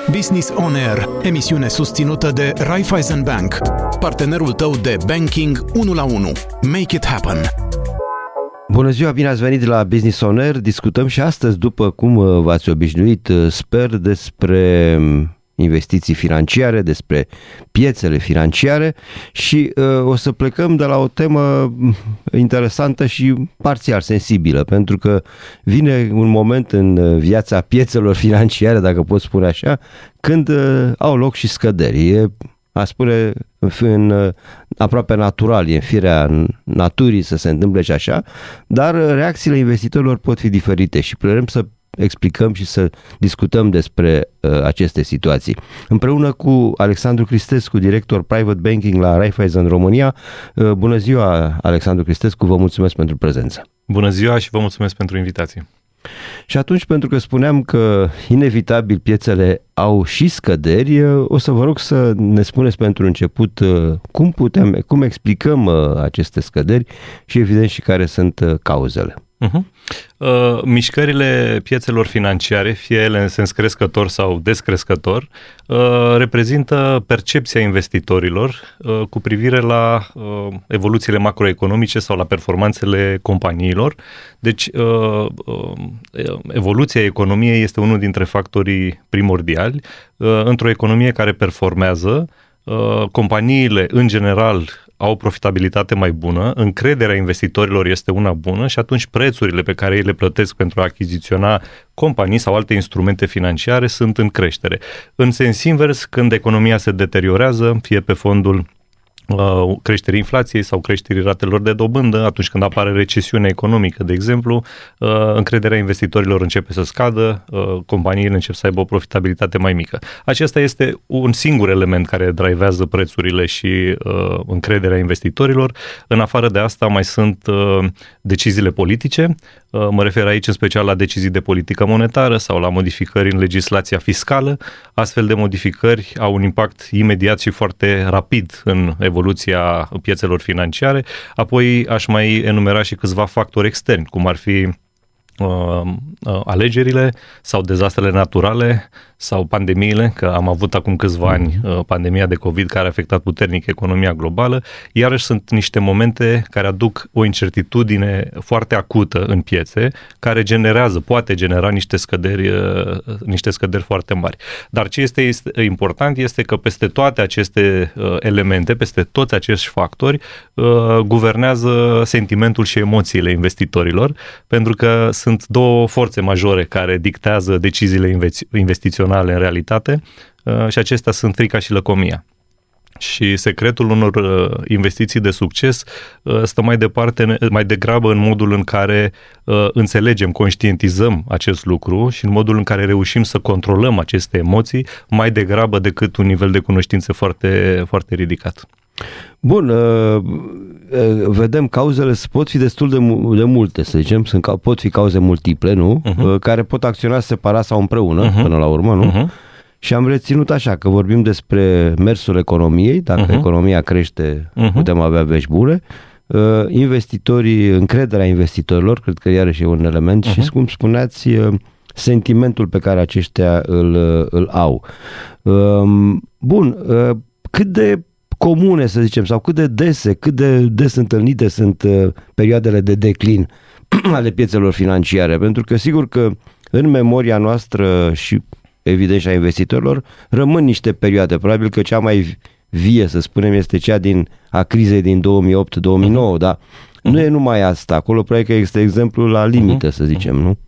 Business On Air, emisiune susținută de Raiffeisen Bank, partenerul tău de banking 1-1. Make it happen! Bună ziua, bine ați venit la Business On Air. Discutăm și astăzi, după cum v-ați obișnuit, sper, despre investiții financiare, despre piețele financiare și o să plecăm de la o temă interesantă și parțial sensibilă, pentru că vine un moment în viața piețelor financiare, dacă pot spune așa, când au loc și scăderi. E, a spune, aproape natural, e în firea naturii să se întâmple și așa, dar reacțiile investitorilor pot fi diferite și vrem să explicăm și să discutăm despre aceste situații. Împreună cu Alexandru Cristescu, director Private Banking la Raiffeisen România. Bună ziua, Alexandru Cristescu, vă mulțumesc pentru prezență. Bună ziua și vă mulțumesc pentru invitație. Și atunci, pentru că spuneam că inevitabil piețele au și scăderi, o să vă rog să ne spuneți pentru început cum explicăm aceste scăderi și evident și care sunt cauzele. Mișcările piețelor financiare, fie ele în sens crescător sau descrescător, reprezintă percepția investitorilor cu privire la evoluțiile macroeconomice sau la performanțele companiilor. Deci, evoluția economiei este unul dintre factorii primordiali. Într-o economie care performează, companiile, în general, au o profitabilitate mai bună, încrederea investitorilor este una bună și atunci prețurile pe care ei le plătesc pentru a achiziționa companii sau alte instrumente financiare sunt în creștere. În sens invers, când economia se deteriorează, fie pe fondul creșterii inflației sau creșterii ratelor de dobândă, atunci când apare recesiune economică, de exemplu, încrederea investitorilor începe să scadă, companiile încep să aibă o profitabilitate mai mică. Acesta este un singur element care drivează prețurile și încrederea investitorilor. În afară de asta mai sunt deciziile politice. Mă refer aici în special la decizii de politică monetară sau la modificări în legislația fiscală. Astfel de modificări au un impact imediat și foarte rapid în evoluția piețelor financiare. Apoi aș mai enumera și câțiva factori externi, cum ar fi alegerile sau dezastrele naturale sau pandemiile, că am avut acum câțiva ani pandemia de COVID care a afectat puternic economia globală. Iarăși sunt niște momente care aduc o incertitudine foarte acută în piețe, care poate genera niște scăderi foarte mari. Dar ce este important este că peste toate aceste elemente, peste toți acești factori, guvernează sentimentul și emoțiile investitorilor, pentru că sunt două forțe majore care dictează deciziile investiționale în realitate și acestea sunt frica și lăcomia. Și secretul unor investiții de succes stă mai degrabă în modul în care înțelegem, conștientizăm acest lucru și în modul în care reușim să controlăm aceste emoții mai degrabă decât un nivel de cunoștință foarte, foarte ridicat. Bun, vedem, cauzele pot fi destul de multe, să zicem, pot fi cauze multiple, nu? Care pot acționa separat sau împreună, până la urmă, nu? Și am reținut așa, că vorbim despre mersul economiei, dacă economia crește, putem avea vești bune, încrederea investitorilor, cred că iarăși e un element, și cum spuneați, sentimentul pe care aceștia îl au. Bun, cât de comune, să zicem, sau cât de des întâlnite sunt perioadele de declin ale piețelor financiare, pentru că sigur că în memoria noastră și evident și a investitorilor rămân niște perioade, probabil că cea mai vie, să spunem, este cea a crizei din 2008-2009, dar nu e numai asta, acolo probabil că este exemplul la limită, să zicem, nu?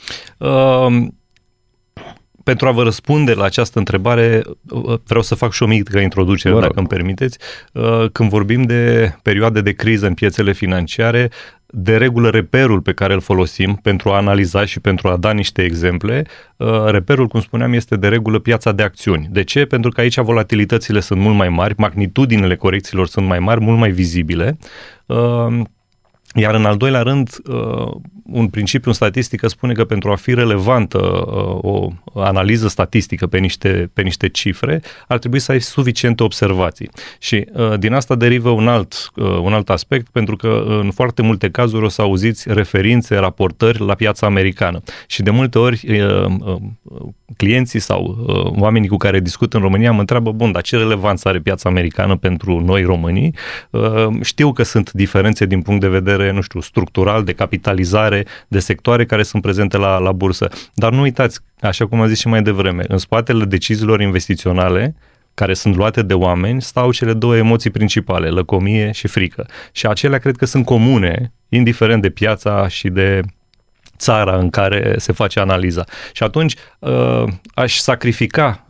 Pentru a vă răspunde la această întrebare, vreau să fac și o mică introducere, dacă îmi permiteți. Când vorbim de perioade de criză în piețele financiare, de regulă reperul pe care îl folosim pentru a analiza și pentru a da niște exemple, reperul, cum spuneam, este de regulă piața de acțiuni. De ce? Pentru că aici volatilitățile sunt mult mai mari, magnitudinile corecțiilor sunt mai mari, mult mai vizibile. Iar în al doilea rând, un principiu în statistică spune că pentru a fi relevantă o analiză statistică pe niște cifre, ar trebui să ai suficiente observații. Și din asta derivă un alt aspect, pentru că în foarte multe cazuri o să auziți referințe, raportări la piața americană. Și de multe ori clienții sau oamenii cu care discut în România mă întreabă, bun, dar ce relevanță are piața americană pentru noi românii? Știu că sunt diferențe din punct de vedere, nu știu, structural, de capitalizare, de sectoare care sunt prezente la bursă, dar nu uitați, așa cum am zis și mai devreme, în spatele deciziilor investiționale care sunt luate de oameni, stau cele două emoții principale, lăcomie și frică. Și acelea cred că sunt comune, indiferent de piața și de țara în care se face analiza. Și atunci aș sacrifica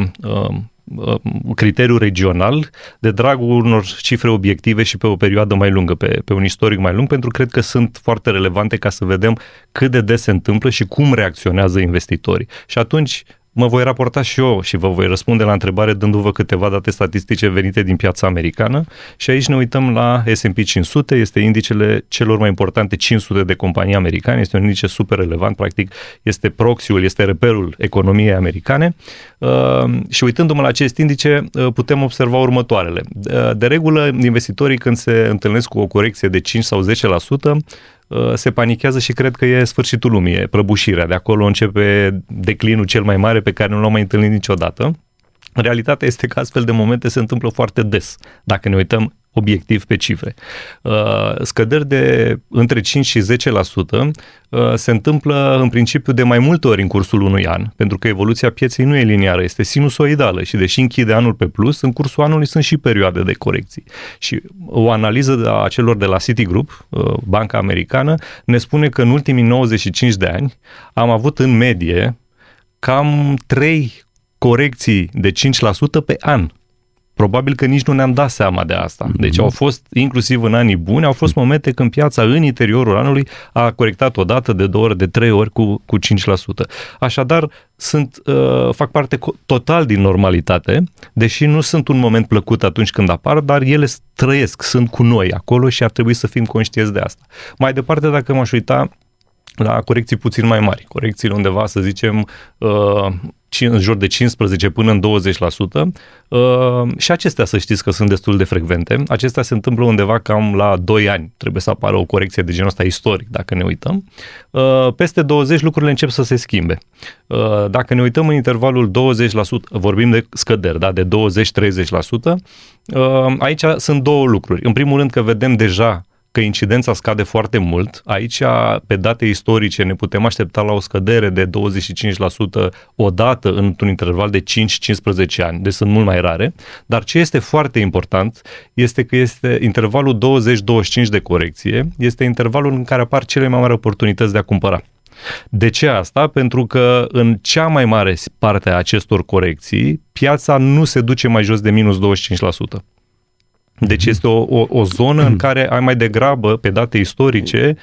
criteriul regional de dragul unor cifre obiective și pe o perioadă mai lungă, pe un istoric mai lung, pentru că cred că sunt foarte relevante ca să vedem cât de des se întâmplă și cum reacționează investitorii. Și atunci mă voi raporta și eu și vă voi răspunde la întrebare dându-vă câteva date statistice venite din piața americană și aici ne uităm la S&P 500, este indicele celor mai importante 500 de companii americane, este un indice super relevant, practic este proxy-ul, este reperul economiei americane și uitându-mă la acest indice putem observa următoarele. De regulă, investitorii când se întâlnesc cu o corecție de 5 sau 10%, se panichează și cred că e sfârșitul lumii, e prăbușirea. De acolo începe declinul cel mai mare pe care nu l-am mai întâlnit niciodată. Realitatea este că astfel de momente se întâmplă foarte des, dacă ne uităm obiectiv pe cifre. Scăderi de între 5 și 10% se întâmplă în principiu de mai multe ori în cursul unui an, pentru că evoluția pieței nu e liniară, este sinusoidală și deși închide anul pe plus, în cursul anului sunt și perioade de corecții. Și o analiză a celor de la Citigroup, banca americană, ne spune că în ultimii 95 de ani am avut în medie cam 3 corecții de 5% pe an. Probabil că nici nu ne-am dat seama de asta. Deci au fost, inclusiv în anii buni, au fost momente când piața în interiorul anului a corectat o dată, de 2 ori, de 3 ori cu 5%. Așadar, fac parte total din normalitate, deși nu sunt un moment plăcut atunci când apar, dar ele trăiesc, sunt cu noi acolo și ar trebui să fim conștienți de asta. Mai departe, dacă m-aș uita la corecții puțin mai mari, corecțiile undeva, să zicem, în jur de 15 până în 20%, și acestea să știți că sunt destul de frecvente. Acestea se întâmplă undeva cam la 2 ani. Trebuie să apară o corecție de genul ăsta istoric, dacă ne uităm. Peste 20 lucrurile încep să se schimbe. Dacă ne uităm în intervalul 20%, vorbim de scăderi, da, de 20-30%, aici sunt două lucruri. În primul rând că vedem deja că incidența scade foarte mult. Aici, pe date istorice, ne putem aștepta la o scădere de 25% odată într-un interval de 5-15 ani, deci sunt mult mai rare. Dar ce este foarte important este că este intervalul 20-25 de corecție, este intervalul în care apar cele mai mari oportunități de a cumpăra. De ce asta? Pentru că în cea mai mare parte a acestor corecții, piața nu se duce mai jos de minus 25%. Deci este o zonă în care ai mai degrabă, pe date istorice,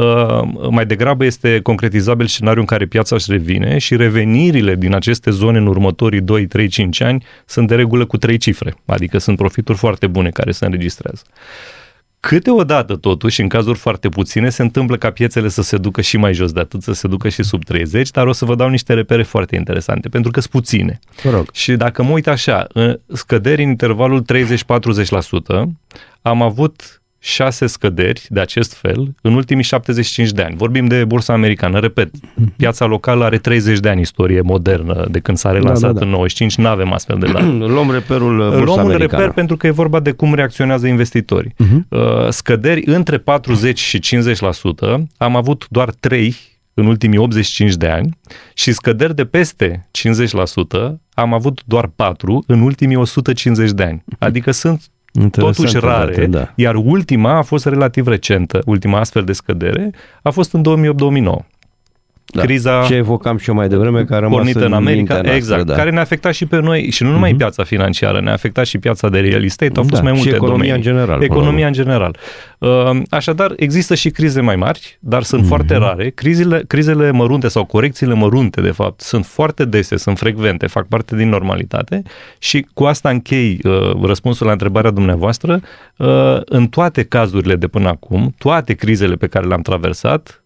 mai degrabă este concretizabil scenariul în care piața își revine și revenirile din aceste zone în următorii 2, 3, 5 ani sunt de regulă cu 3 cifre, adică sunt profituri foarte bune care se înregistrează. Câteodată, totuși, în cazuri foarte puține, se întâmplă ca piețele să se ducă și mai jos de atât, să se ducă și sub 30, dar o să vă dau niște repere foarte interesante, pentru că sunt puține. Și dacă mă uit așa, scăderi în intervalul 30-40%, am avut 6 scăderi de acest fel în ultimii 75 de ani. Vorbim de bursa americană. Repet, piața locală are 30 de ani istorie modernă de când s-a relansat în 95, nu avem astfel de date. Luăm reperul bursa americană. Luăm un reper pentru că e vorba de cum reacționează investitorii. Scăderi între 40 și 50% am avut doar 3 în ultimii 85 de ani și scăderi de peste 50% am avut doar 4 în ultimii 150 de ani. Adică sunt totuși rare, date, da. Iar ultima a fost relativ recentă, ultima astfel de scădere a fost în 2008-2009. Da. Criza ce evocam și eu mai devreme, care a rămas pornită în America, noastră, exact, da. Care ne-a afectat și pe noi, și nu numai piața financiară, ne-a afectat și piața de real estate, au fost mai multe economia domenii. În general, economia în general. Așadar, există și crize mai mari, dar sunt foarte rare. Crizele mărunte sau corecțiile mărunte, de fapt, sunt foarte dese, sunt frecvente, fac parte din normalitate și cu asta închei răspunsul la întrebarea dumneavoastră. În toate cazurile de până acum, toate crizele pe care le-am traversat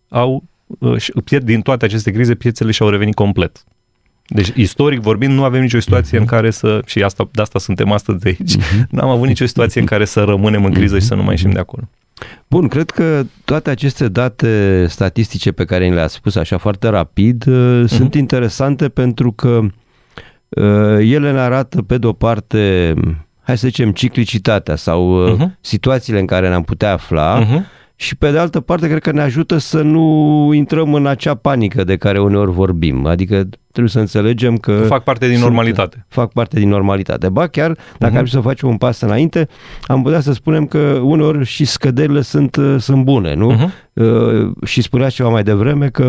din toate aceste crize, piețele și-au revenit complet. Deci, istoric vorbind, nu avem nicio situație în care de asta suntem astăzi de aici, n-am avut nicio situație în care să rămânem în criză și să nu mai ieșim de acolo. Bun, cred că toate aceste date statistice pe care ni le-ați spus așa foarte rapid sunt interesante pentru că ele ne arată pe de o parte, hai să zicem, ciclicitatea sau situațiile în care ne-am putea afla și pe de altă parte cred că ne ajută să nu intrăm în acea panică de care uneori vorbim. Adică trebuie să înțelegem că fac parte din normalitate. Fac parte din normalitate. Ba chiar, dacă ar să facem un pas înainte, am putea să spunem că uneori și scăderile sunt bune, nu? Și spunea ceva mai devreme că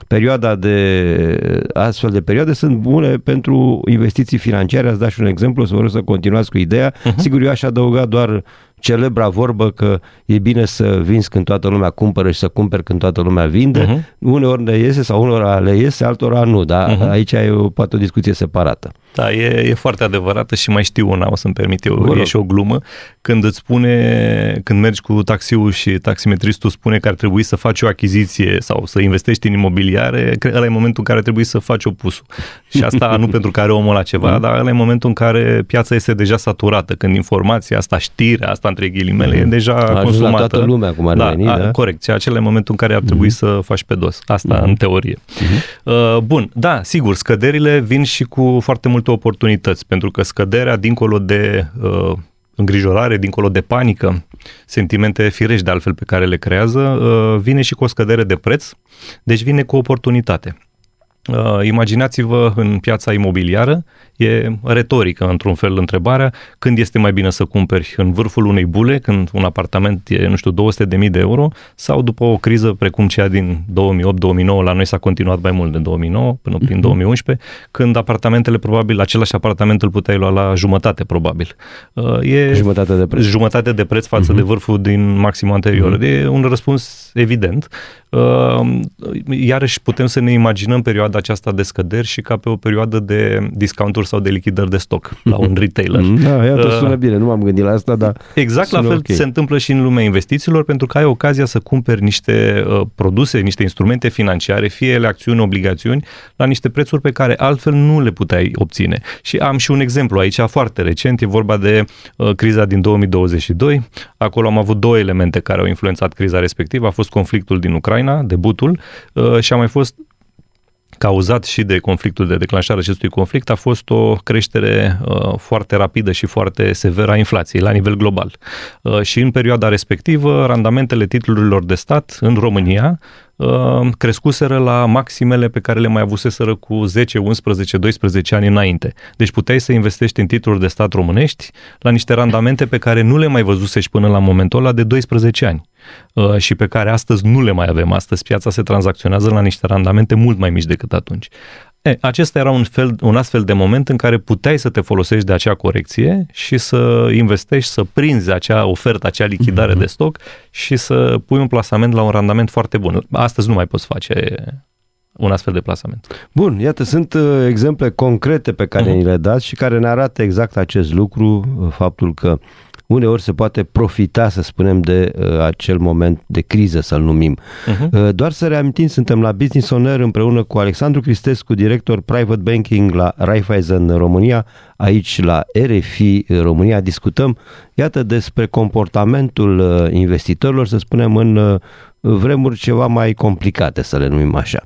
astfel de perioade sunt bune pentru investiții financiare. Ați dat și un exemplu, să vă rog să continuați cu ideea. Sigur, eu aș adăuga doar celebra vorbă că e bine să vinzi când toată lumea cumpără și să cumperi când toată lumea vinde. Uneori ne iese sau unora le iese, altora nu, dar aici e poate o discuție separată. Da, e foarte adevărată și mai știu una, o să-mi permit eu, e și o glumă, când îți spune, când mergi cu taxiul și taximetristul spune că ar trebui să faci o achiziție sau să investești în imobiliare, ăla e momentul în care trebuie să faci opusul. Și asta nu pentru că are omul la ceva, dar ăla e momentul în care piața este deja saturată, când informația asta, știrea asta între ghilimele, e deja consumată. La toată lumea, cum ar veni, da? Corect, și acela e momentul în care ar trebui să faci pe dos. Asta în teorie. Bun, da, sigur, scăderile vin și cu foarte multe oportunități, pentru că scăderea, dincolo de îngrijorare, dincolo de panică, sentimente firești de altfel pe care le creează, vine și cu o scădere de preț, deci vine cu oportunitate. Imaginați-vă în piața imobiliară, e retorică într-un fel întrebarea, când este mai bine să cumperi în vârful unei bule, când un apartament e, 200.000 de euro, sau după o criză precum cea din 2008-2009, la noi s-a continuat mai mult de 2009 până prin 2011, când apartamentele, probabil, același apartament îl puteai lua la jumătate, probabil. E jumătate de preț față de vârful din maximul anterior. E un răspuns evident. Iarăși putem să ne imaginăm perioada aceasta de scăderi și ca pe o perioadă de discounturi sau de lichidări de stoc la un retailer. Da, iată, sună bine, nu m-am gândit la asta, dar exact la fel se întâmplă și în lumea investițiilor, pentru că ai ocazia să cumperi niște produse, niște instrumente financiare, fie ele acțiuni, obligațiuni, la niște prețuri pe care altfel nu le puteai obține. Și am și un exemplu aici foarte recent, e vorba de criza din 2022. Acolo am avut două elemente care au influențat criza respectivă. A fost conflictul din Ucraina, debutul, și a mai fost cauzat și de conflictul, de declanșare acestui conflict, a fost o creștere foarte rapidă și foarte severă a inflației la nivel global. Și în perioada respectivă, randamentele titlurilor de stat în România crescuseră la maximele pe care le mai avuseseră cu 10, 11, 12 ani înainte. Deci puteai să investești în titluri de stat românești la niște randamente pe care nu le mai văzusești până la momentul ăla de 12 ani și pe care astăzi nu le mai avem. Astăzi piața se tranzacționează la niște randamente mult mai mici decât atunci. Acesta era un astfel de moment în care puteai să te folosești de acea corecție și să investești, să prinzi acea ofertă, acea lichidare de stoc și să pui un plasament la un randament foarte bun. Astăzi nu mai poți face un astfel de plasament. Bun, iată, sunt exemple concrete pe care ni le dați și care ne arată exact acest lucru, faptul că uneori se poate profita, să spunem, de acel moment de criză, să-l numim. Doar să reamintim, suntem la Business On Air împreună cu Alexandru Cristescu, director Private Banking la Raiffeisen România, aici la RFI România. Discutăm, iată, despre comportamentul investitorilor, să spunem, în vremuri ceva mai complicate, să le numim așa.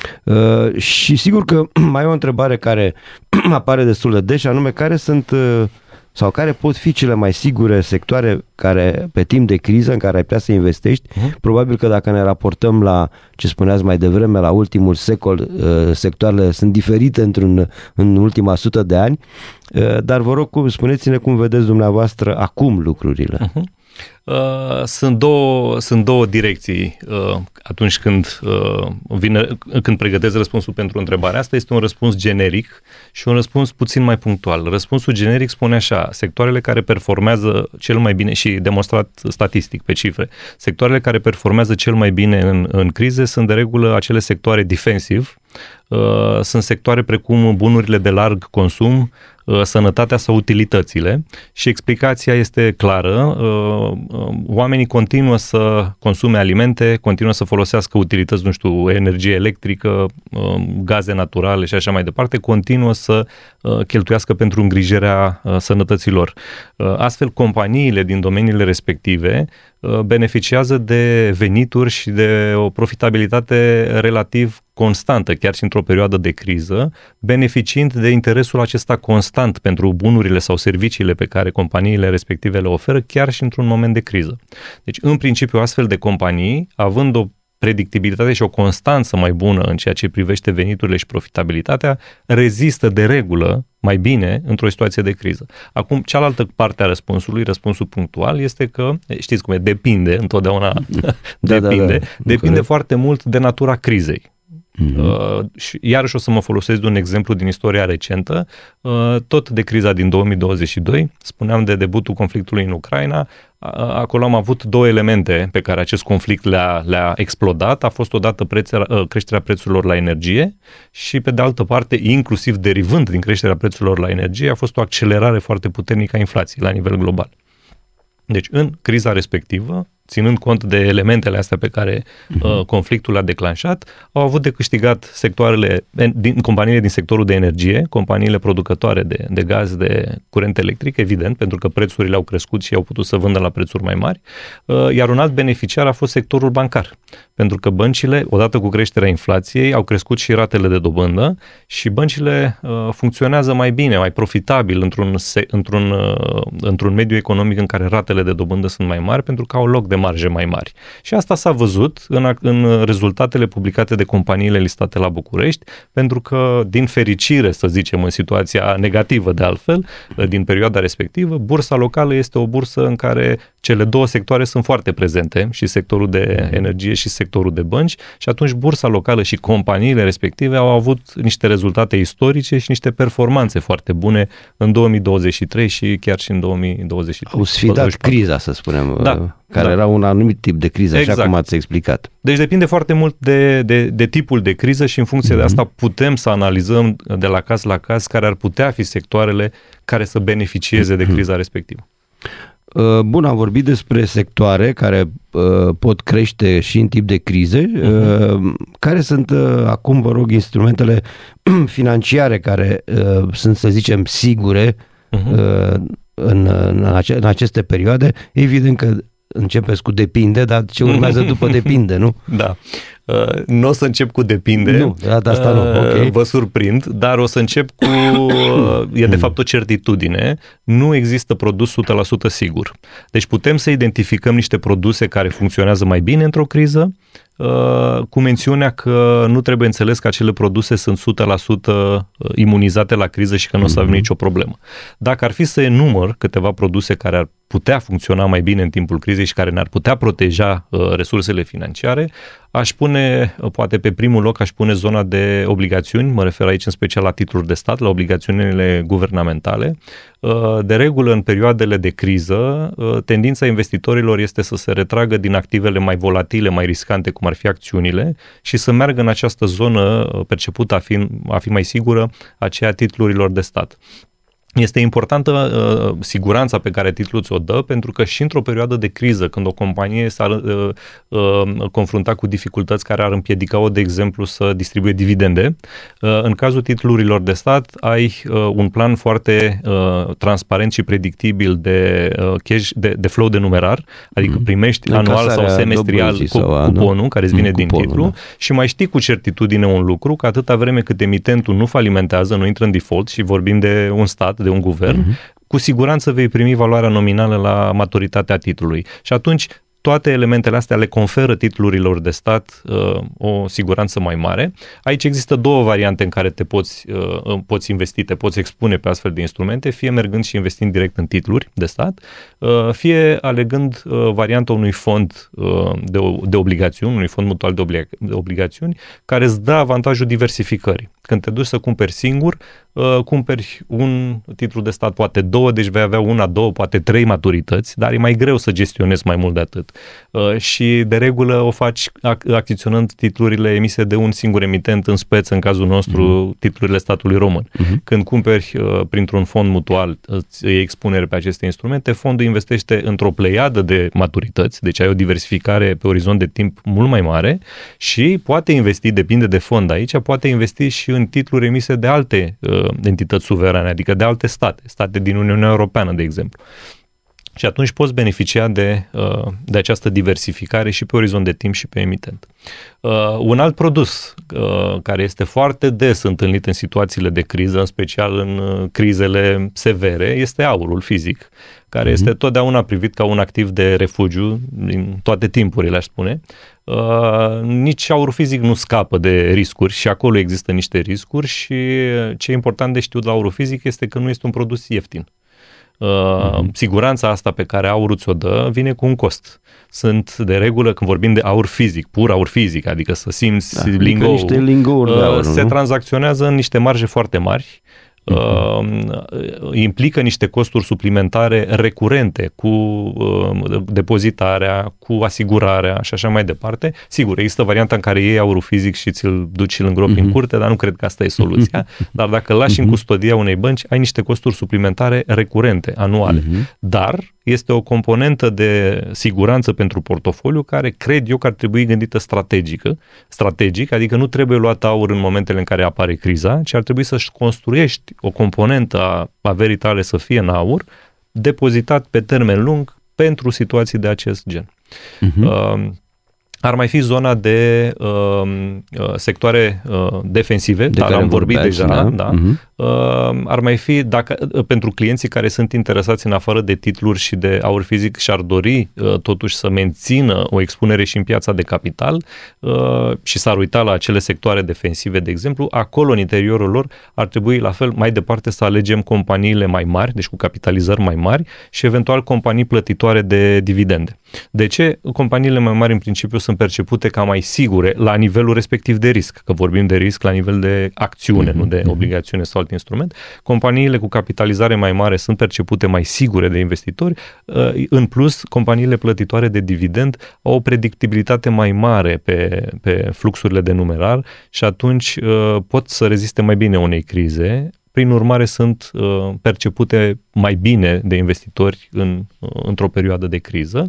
Și sigur că mai e o întrebare care apare destul de des, anume care sunt sau care pot fi cele mai sigure sectoare care, pe timp de criză, în care ai putea să investești. Probabil că dacă ne raportăm la ce spuneați mai devreme, la ultimul secol, sectoarele sunt diferite în ultima 100 de ani, dar vă rog, spuneți-ne cum vedeți dumneavoastră acum lucrurile. Sunt două direcții atunci când pregătesc răspunsul pentru întrebarea asta. Este un răspuns generic și un răspuns puțin mai punctual. Răspunsul generic spune așa: sectoarele care performează cel mai bine, și demonstrat statistic pe cifre, sectoarele care performează cel mai bine în crize sunt de regulă acele sectoare defensive. Sunt sectoare precum bunurile de larg consum, sănătatea sau utilitățile și explicația este clară. Oamenii continuă să consume alimente, continuă să folosească utilități, nu știu, energie electrică, gaze naturale și așa mai departe, continuă să cheltuiască pentru îngrijirea sănătății lor. Astfel, companiile din domeniile respective beneficiază de venituri și de o profitabilitate relativ constantă, chiar și într-o perioadă de criză, beneficiind de interesul acesta constant pentru bunurile sau serviciile pe care companiile respective le oferă, chiar și într-un moment de criză. Deci, în principiu, astfel de companii, având o predictibilitate și o constanță mai bună în ceea ce privește veniturile și profitabilitatea, rezistă de regulă mai bine într-o situație de criză. Acum, cealaltă parte a răspunsului, răspunsul punctual, este că, știți cum e, depinde, întotdeauna depinde foarte mult de natura crizei. Și iarăși o să mă folosesc de un exemplu din istoria recentă, tot de criza din 2022, spuneam de debutul conflictului în Ucraina. Acolo am avut două elemente pe care acest conflict le-a explodat. A fost odată creșterea prețurilor la energie și pe de altă parte, inclusiv derivând din creșterea prețurilor la energie, a fost o accelerare foarte puternică a inflației la nivel global. Deci, în criza respectivă, ținând cont de elementele astea pe care conflictul le-a declanșat, au avut de câștigat companiile din sectorul de energie, companiile producătoare de gaz, de curent electric, evident, pentru că prețurile au crescut și au putut să vândă la prețuri mai mari, iar un alt beneficiar a fost sectorul bancar, pentru că băncile, odată cu creșterea inflației, au crescut și ratele de dobândă și băncile funcționează mai bine, mai profitabil într-un mediu economic în care ratele de dobândă sunt mai mari, pentru că au loc de marje mai mari. Și asta s-a văzut în rezultatele publicate de companiile listate la București, pentru că, din fericire, să zicem, în situația negativă de altfel, din perioada respectivă, bursa locală este o bursă în care cele două sectoare sunt foarte prezente, și sectorul de energie și sectorul de bănci, și atunci bursa locală și companiile respective au avut niște rezultate istorice și niște performanțe foarte bune în 2023 și chiar și în 2024. Au sfidat criza, să spunem, care era un anumit tip de criză, exact, așa cum ați explicat. Deci depinde foarte mult de tipul de criză și în funcție de asta putem să analizăm de la caz la caz care ar putea fi sectoarele care să beneficieze de criza respectivă. Bun, am vorbit despre sectoare care pot crește și în tip de crize. Care sunt acum, vă rog, instrumentele financiare care sunt, să zicem, sigure în aceste perioade? Evident că începeți cu depinde, dar ce urmează după depinde, nu? Da. Nu o să încep cu depinde. Nu, asta nu. Okay. Vă surprind, dar o să încep cu e de fapt o certitudine. Nu există produs 100% sigur. Deci putem să identificăm niște produse care funcționează mai bine într-o criză, cu mențiunea că nu trebuie înțeles că acele produse sunt 100% imunizate la criză și că nu o să avem nicio problemă. Dacă ar fi să enumăr câteva produse care ar putea funcționa mai bine în timpul crizei și care ne-ar putea proteja resursele financiare, aș pune, poate pe primul loc, aș pune zona de obligațiuni, mă refer aici în special la titluri de stat, la obligațiunile guvernamentale. De regulă, în perioadele de criză, tendința investitorilor este să se retragă din activele mai volatile, mai riscante, cum ar fi acțiunile, și să meargă în această zonă percepută a fi mai sigură, aceea titlurilor de stat. Este importantă siguranța pe care titlul ți-o dă, pentru că și într-o perioadă de criză, când o companie s-ar confrunta cu dificultăți care ar împiedica-o, de exemplu, să distribuie dividende, în cazul titlurilor de stat ai un plan foarte transparent și predictibil de cash, de flow de numerar, adică primești anual sau semestrial cuponul care îți vine din titlu, și mai știi cu certitudine un lucru, că atâta vreme cât emitentul nu falimentează, nu intră în default, și vorbim de un stat, de un guvern, cu siguranță vei primi valoarea nominală la maturitatea titlului. Și atunci toate elementele astea le conferă titlurilor de stat o siguranță mai mare. Aici există două variante în care te poți investi, te poți expune pe astfel de instrumente, fie mergând și investind direct în titluri de stat, fie alegând varianta unui fond de obligațiuni, unui fond mutual de obligațiuni, care îți dă avantajul diversificării. Când te duci să cumperi singur, cumperi un titlu de stat, poate 2, deci vei avea 1, 2, poate 3 maturități, dar e mai greu să gestionezi mai mult de atât. Și de regulă o faci achiziționând titlurile emise de un singur emitent, în speță, în cazul nostru, titlurile statului român. Când cumperi printr-un fond mutual, îți iei expunere pe aceste instrumente, fondul investește într-o pleiadă de maturități, deci ai o diversificare pe orizont de timp mult mai mare și poate investi, depinde de fond aici, poate investi și în titluri emise de alte entități suverane, adică de alte state din Uniunea Europeană, de exemplu. Și atunci poți beneficia de această diversificare și pe orizont de timp și pe emitent. Un alt produs care este foarte des întâlnit în situațiile de criză, în special în crizele severe, este aurul fizic, care este totdeauna privit ca un activ de refugiu din toate timpurile, aș spune. Nici aurul fizic nu scapă de riscuri și acolo există niște riscuri și ce e important de știut la aurul fizic este că nu este un produs ieftin. Siguranța asta pe care aurul ți-o dă vine cu un cost. Sunt de regulă, când vorbim de aur fizic, pur aur fizic, adică să simți lingoul, se tranzacționează în niște marje foarte mari, implică niște costuri suplimentare recurente cu depozitarea, cu asigurarea și așa mai departe. Sigur, există varianta în care iei aurul fizic și ți-l duci și îl îngropi în curte, dar nu cred că asta e soluția. Dar dacă îl lași în custodia unei bănci, ai niște costuri suplimentare recurente, anuale. Dar este o componentă de siguranță pentru portofoliu care cred eu că ar trebui gândită strategic, adică nu trebuie luat aur în momentele în care apare criza, ci ar trebui să-și construiești o componentă a averii tale să fie în aur, depozitat pe termen lung pentru situații de acest gen. Ar mai fi zona de sectoare defensive, dar am vorbit deja, ar mai fi, pentru clienții care sunt interesați în afară de titluri și de aur fizic și ar dori totuși să mențină o expunere și în piața de capital și s-ar uita la acele sectoare defensive, de exemplu, acolo în interiorul lor ar trebui la fel mai departe să alegem companiile mai mari, deci cu capitalizări mai mari și eventual companii plătitoare de dividende. De ce? Companiile mai mari în principiu sunt percepute ca mai sigure la nivelul respectiv de risc, că vorbim de risc la nivel de acțiune, nu de obligațiune sau alt instrument. Companiile cu capitalizare mai mare sunt percepute mai sigure de investitori. În plus, companiile plătitoare de dividend au o predictibilitate mai mare pe fluxurile de numerar și atunci pot să reziste mai bine unei crize. Prin urmare, sunt percepute mai bine de investitori într-o perioadă de criză.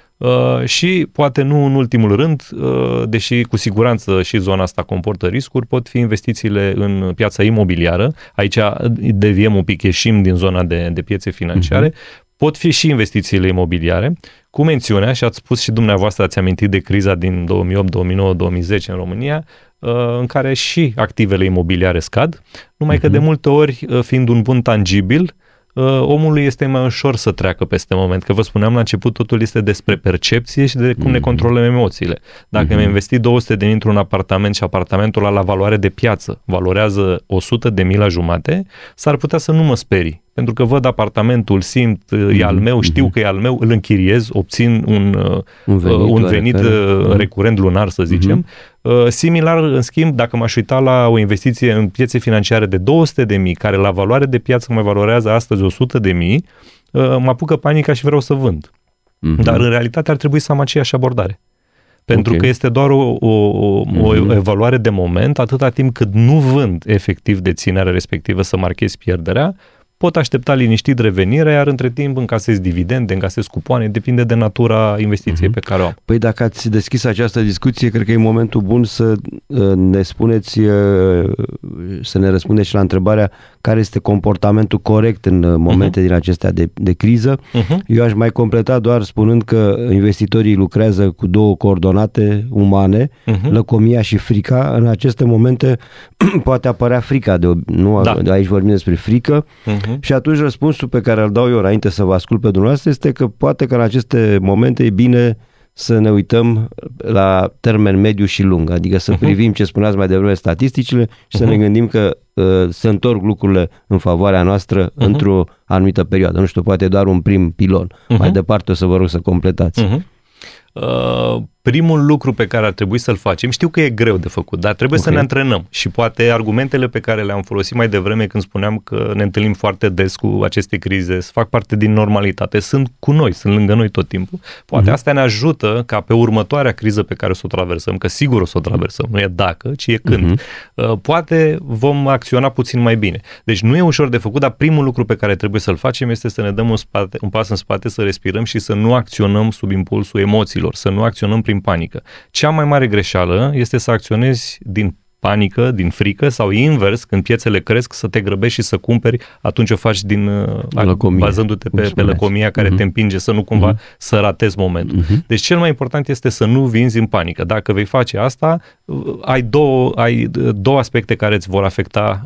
Și poate nu în ultimul rând, deși cu siguranță și zona asta comportă riscuri, pot fi investițiile în piața imobiliară. Aici deviem un pic, ieșim din zona de piețe financiare. Pot fi și investițiile imobiliare, cu mențiunea, și ați spus și dumneavoastră, ați amintit de criza din 2008, 2009, 2010 în România, în care și activele imobiliare scad, numai că de multe ori, fiind un bun tangibil, omului este mai ușor să treacă peste moment, că vă spuneam la început, totul este despre percepție și de cum ne controlăm emoțiile. Dacă mi-am investit 200.000 într-un apartament și apartamentul ăla la valoare de piață valorează 100.000 la jumate, s-ar putea să nu mă sperii. Pentru că văd apartamentul, simt, e al meu, știu că e al meu, îl închiriez, obțin un venit recurent lunar, să zicem. Similar, în schimb, dacă m-aș uita la o investiție în piețe financiare de 200.000, care la valoare de piață mai valorează astăzi 100.000, mă apucă panica și vreau să vând. Dar în realitate ar trebui să am aceeași abordare. Pentru că este doar o evaluare de moment, atâta timp cât nu vând efectiv deținerea respectivă să marchez pierderea, pot aștepta liniștit revenirea, iar între timp încasez dividende, încasez cupoane, depinde de natura investiției pe care o am. Păi dacă ați deschis această discuție, cred că e momentul bun să ne spuneți, să ne răspundeți și la întrebarea care este comportamentul corect în momente din acestea de criză. Eu aș mai completa doar spunând că investitorii lucrează cu două coordonate umane, lăcomia și frica. În aceste momente poate apărea frica, de aici vorbim despre frică. Și atunci răspunsul pe care îl dau eu înainte să vă ascult pe dumneavoastră este că poate că în aceste momente e bine să ne uităm la termen mediu și lung, adică să privim ce spuneați mai devreme statisticile și să ne gândim că se întorc lucrurile în favoarea noastră într-o anumită perioadă. Nu știu, poate doar un prim pilon. Mai departe o să vă rog să completați. primul lucru pe care ar trebui să-l facem, știu că e greu de făcut, dar trebuie să ne antrenăm și poate argumentele pe care le-am folosit mai devreme când spuneam că ne întâlnim foarte des cu aceste crize, să fac parte din normalitate, sunt cu noi, sunt lângă noi tot timpul, poate asta ne ajută ca pe următoarea criză pe care o să o traversăm, că sigur o să o traversăm, nu e dacă, ci e când, poate vom acționa puțin mai bine. Deci nu e ușor de făcut, dar primul lucru pe care trebuie să-l facem este să ne dăm un pas în spate, să respirăm și să nu acționăm sub impulsul emoțiilor, să nu acționăm prin panică. Cea mai mare greșeală este să acționezi din panică, din frică sau invers, când piețele cresc, să te grăbești și să cumperi, atunci o faci bazându-te pe lăcomia care te împinge să nu cumva să ratezi momentul. Deci cel mai important este să nu vinzi în panică. Dacă vei face asta, ai două aspecte care îți vor afecta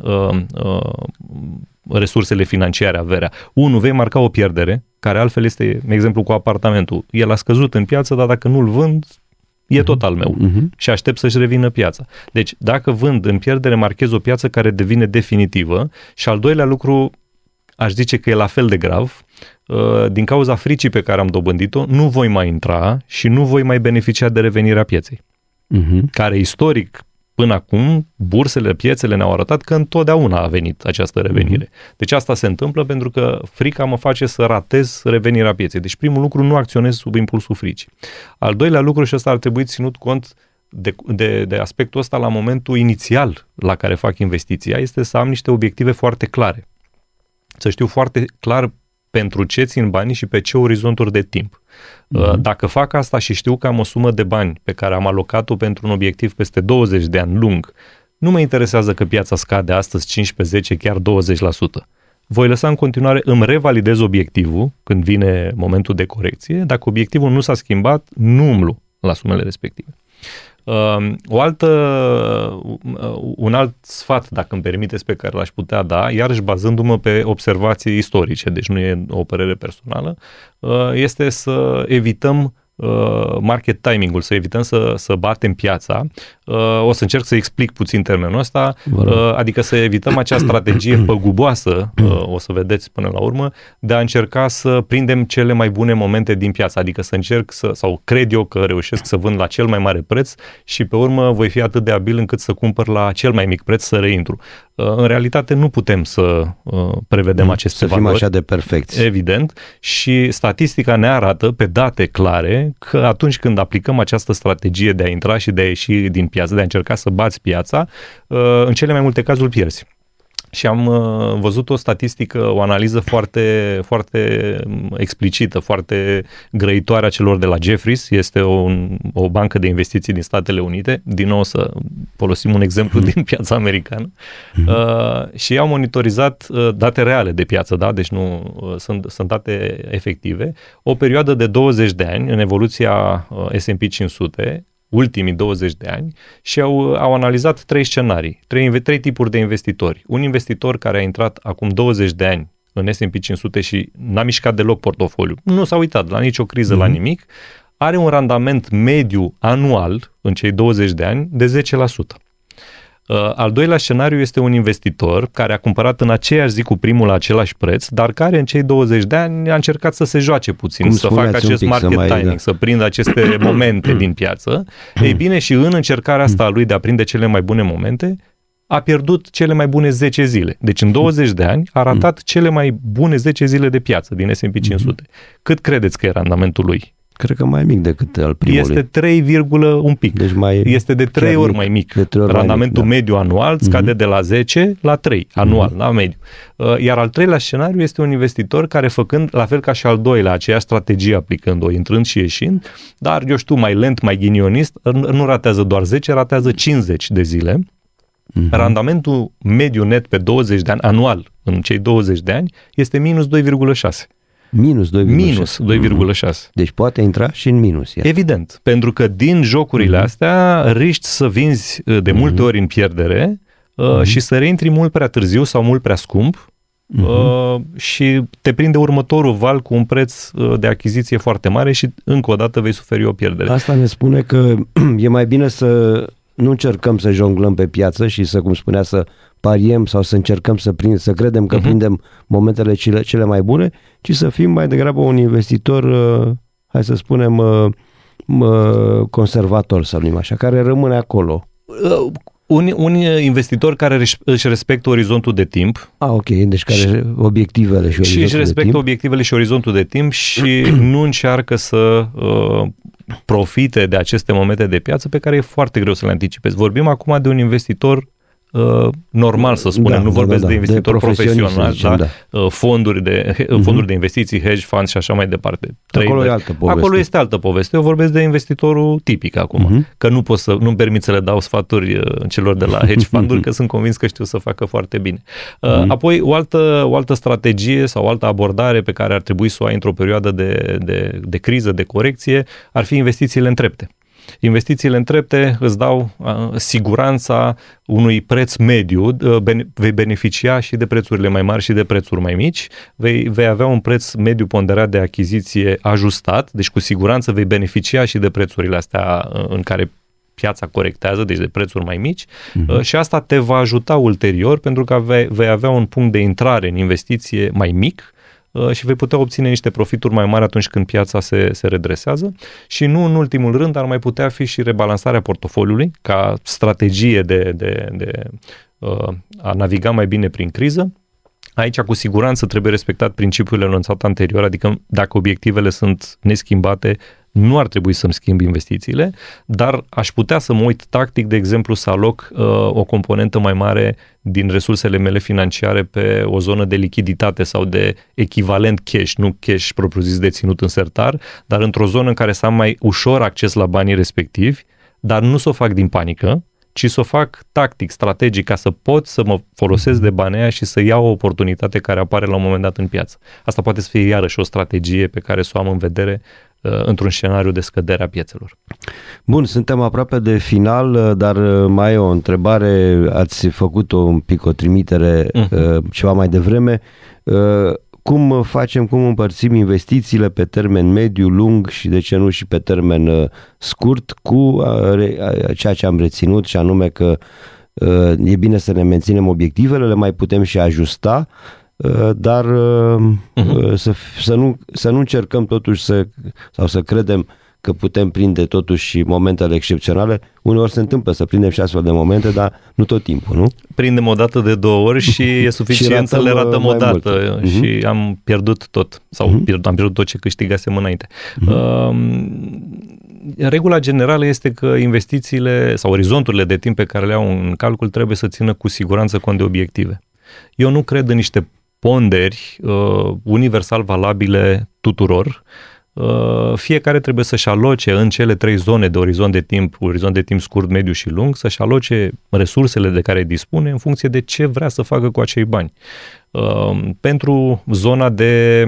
resursele financiare, averea. Unu, vei marca o pierdere, care altfel este, exemplu cu apartamentul. El a scăzut în piață, dar dacă nu-l vând, e tot al meu și aștept să-și revină piața. Deci, dacă vând în pierdere, marchez o piață care devine definitivă și al doilea lucru, aș zice că e la fel de grav, din cauza fricii pe care am dobândit-o, nu voi mai intra și nu voi mai beneficia de revenirea pieței. Care istoric, până acum, bursele, piețele ne-au arătat că întotdeauna a venit această revenire. Deci asta se întâmplă pentru că frica mă face să ratez revenirea pieței. Deci primul lucru, nu acționez sub impulsul fricii. Al doilea lucru, și ăsta ar trebui ținut cont de aspectul ăsta la momentul inițial la care fac investiția, este să am niște obiective foarte clare. Să știu foarte clar pentru ce țin banii și pe ce orizonturi de timp. Dacă fac asta și știu că am o sumă de bani pe care am alocat-o pentru un obiectiv peste 20 de ani lung, nu mă interesează că piața scade astăzi 15, 10, chiar 20%. Voi lăsa în continuare, îmi revalidez obiectivul când vine momentul de corecție. Dacă obiectivul nu s-a schimbat, nu umblu la sumele respective. Un alt sfat, dacă îmi permiteți, pe care l-aș putea da, iarăși bazându-mă pe observații istorice, deci nu e o părere personală, este să evităm market timing-ul, să evităm să batem piața. O să încerc să explic puțin termenul ăsta, adică să evităm acea strategie păguboasă, o să vedeți până la urmă, de a încerca să prindem cele mai bune momente din piață, adică să încerc sau cred eu că reușesc să vând la cel mai mare preț și pe urmă voi fi atât de abil încât să cumpăr la cel mai mic preț, să reintru. În realitate nu putem să prevedem aceste valori. Să fim așa de perfecți. Evident, și statistica ne arată pe date clare că atunci când aplicăm această strategie de a intra și de a ieși din piață, de a încerca să bați piața, în cele mai multe cazuri pierzi. Și am văzut o statistică, o analiză foarte, foarte explicită, foarte grăitoare a celor de la Jefferies. Este o bancă de investiții din Statele Unite. Din nou să folosim un exemplu din piața americană. Și ei au monitorizat date reale de piață, da? Deci nu sunt date efective. O perioadă de 20 de ani în evoluția S&P 500, ultimii 20 de ani, și au analizat 3 scenarii, 3 tipuri de investitori. Un investitor care a intrat acum 20 de ani în S&P 500 și n-a mișcat deloc portofoliul, nu s-a uitat la nicio criză, la nimic, are un randament mediu anual în cei 20 de ani de 10%. Al doilea scenariu este un investitor care a cumpărat în aceeași zi cu primul la același preț, dar care în cei 20 de ani a încercat să se joace puțin, să facă acest market timing, să prindă aceste momente din piață. Ei bine, și în încercarea asta a lui de a prinde cele mai bune momente, a pierdut cele mai bune 10 zile. Deci în 20 de ani a ratat cele mai bune 10 zile de piață din S&P 500. Cât credeți că e randamentul lui? Cred că mai mic decât al primului. Este 3, un pic. Deci este de 3 ori mai mic. Randamentul mediu anual scade de la 10 la 3 anual, la mediu. Iar al treilea scenariu este un investitor care, făcând la fel ca și al doilea, aceeași strategie aplicând-o, intrând și ieșind, dar, eu știu, mai lent, mai ghinionist, nu ratează doar 10, ratează 50 de zile. Randamentul mediu net pe 20 de ani, anual, în cei 20 de ani, este minus 2,6. Minus 2,6. Deci poate intra și în minus. Iar. Evident, pentru că din jocurile astea riști să vinzi de multe ori în pierdere și să reintri mult prea târziu sau mult prea scump și te prinde următorul val cu un preț de achiziție foarte mare și încă o dată vei suferi o pierdere. Asta ne spune că e mai bine să nu încercăm să jonglăm pe piață și să, cum spunea, să pariem sau să încercăm să credem că prindem momentele cele mai bune, ci să fim mai degrabă un investitor, hai să spunem, conservator, să numim așa, care rămâne acolo? Un investitor care își respectă orizontul de timp. Ok, deci care obiectivele și orizontul de timp. Și își respectă obiectivele și orizontul de timp și nu încearcă să profite de aceste momente de piață pe care e foarte greu să le anticipezi. Vorbim acum de un investitor normal, să spunem, nu vorbesc de investitori profesionali, fonduri de investiții, hedge funds și așa mai departe. Acolo e altă poveste. Acolo este altă poveste. Eu vorbesc de investitorul tipic acum, că nu-mi permit să le dau sfaturi celor de la hedge fund-uri, că sunt convins că știu să facă foarte bine. Apoi, o altă strategie sau o altă abordare pe care ar trebui să o ai într-o perioadă de criză, de corecție, ar fi investițiile în trepte. Investițiile în trepte îți dau siguranța unui preț mediu, vei beneficia și de prețurile mai mari și de prețuri mai mici, vei avea un preț mediu ponderat de achiziție ajustat, deci cu siguranță vei beneficia și de prețurile astea în care piața corectează, deci de prețuri mai mici, și asta te va ajuta ulterior pentru că vei avea un punct de intrare în investiție mai mic și vei putea obține niște profituri mai mari atunci când piața se redresează și nu în ultimul rând ar mai putea fi și rebalansarea portofoliului ca strategie de a naviga mai bine prin criză. Aici cu siguranță trebuie respectat principiul enunțat anterior, adică dacă obiectivele sunt neschimbate, nu ar trebui să-mi schimb investițiile, dar aș putea să mă uit tactic, de exemplu, să aloc o componentă mai mare din resursele mele financiare pe o zonă de lichiditate sau de echivalent cash, nu cash propriu-zis deținut în sertar, dar într-o zonă în care să am mai ușor acces la banii respectivi, dar nu să o fac din panică, ci să o fac tactic, strategic, ca să pot să mă folosesc de banii aia și să iau o oportunitate care apare la un moment dat în piață. Asta poate să fie iarăși o strategie pe care să o am în vedere într-un scenariu de scădere a piețelor. Bun, suntem aproape de final, dar mai e o întrebare, ați făcut un pic o trimitere ceva mai devreme. Cum cum împărțim investițiile pe termen mediu, lung și de ce nu și pe termen scurt cu ceea ce am reținut și anume că e bine să ne menținem obiectivele, le mai putem și ajusta, dar să nu încercăm totuși să credem că putem prinde totuși momentele excepționale. Uneori se întâmplă să prindem și astfel de momente, dar nu tot timpul, nu? Prindem o dată de 2 ori și e suficient să le ratăm o dată și am pierdut tot. Sau am pierdut tot ce câștigasem înainte. Regula generală este că investițiile sau orizonturile de timp pe care le au în calcul trebuie să țină cu siguranță cont de obiective. Eu nu cred în niște ponderi universal valabile tuturor. Fiecare trebuie să-și aloce în cele 3 zone de orizont de timp scurt, mediu și lung, să-și aloce resursele de care dispune în funcție de ce vrea să facă cu acei bani. Pentru zona de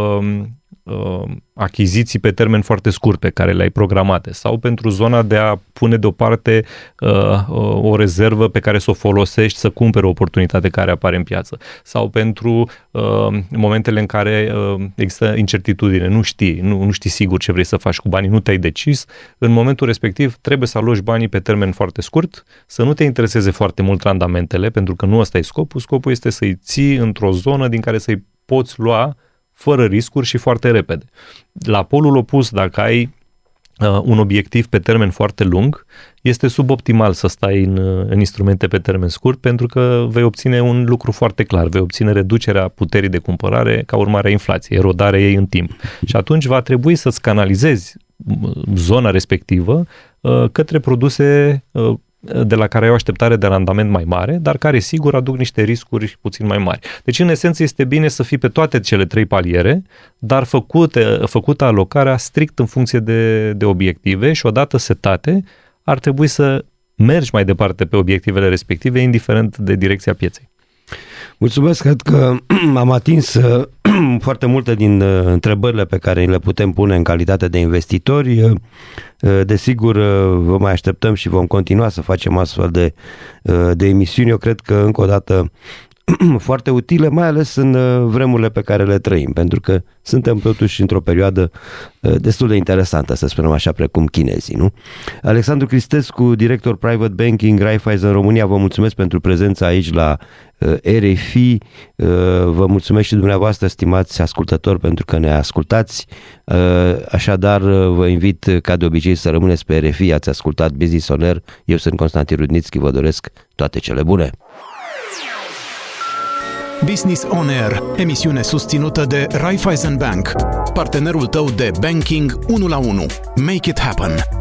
achiziții pe termen foarte scurt pe care le-ai programate sau pentru zona de a pune deoparte o rezervă pe care să o folosești să cumperi o oportunitate care apare în piață sau pentru momentele în care există incertitudine, nu știi sigur ce vrei să faci cu banii, nu te-ai decis, în momentul respectiv trebuie să aloci banii pe termen foarte scurt, să nu te intereseze foarte mult randamentele, pentru că nu ăsta e scopul este să-i ții într-o zonă din care să-i poți lua fără riscuri și foarte repede. La polul opus, dacă ai un obiectiv pe termen foarte lung, este suboptimal să stai în instrumente pe termen scurt pentru că vei obține un lucru foarte clar, vei obține reducerea puterii de cumpărare ca urmare a inflației, erodarea ei în timp. Și atunci va trebui să-ți canalizezi zona respectivă către produse de la care ai o așteptare de randament mai mare, dar care sigur aduc niște riscuri puțin mai mari. Deci în esență este bine să fii pe toate cele 3 paliere, dar făcută alocarea strict în funcție de obiective și odată setate ar trebui să mergi mai departe pe obiectivele respective, indiferent de direcția pieței. Mulțumesc, cred că am atins foarte multe din întrebările pe care le putem pune în calitate de investitori. Desigur, vă mai așteptăm și vom continua să facem astfel de emisiuni. Eu cred că, încă o dată, foarte utile, mai ales în vremurile pe care le trăim, pentru că suntem totuși într-o perioadă destul de interesantă, să spunem așa, precum chinezii, nu? Alexandru Cristescu, director Private Banking Raiffeisen România, vă mulțumesc pentru prezența aici la RFI, vă mulțumesc și dumneavoastră, stimați ascultători, pentru că ne ascultați, așadar vă invit ca de obicei să rămâneți pe RFI, ați ascultat Business On Air, eu sunt Constantin Rudnițchi, vă doresc toate cele bune. Business On Air, emisiune susținută de Raiffeisen Bank, partenerul tău de banking 1-1. Make it happen!